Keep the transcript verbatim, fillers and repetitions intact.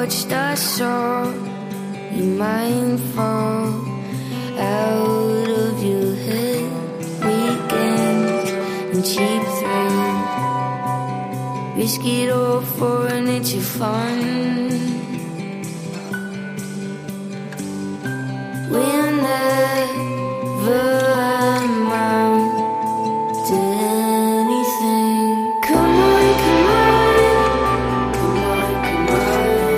watched us all, you mindful out of your head. Weekends and cheap thrills, risk it all for an inch of fun.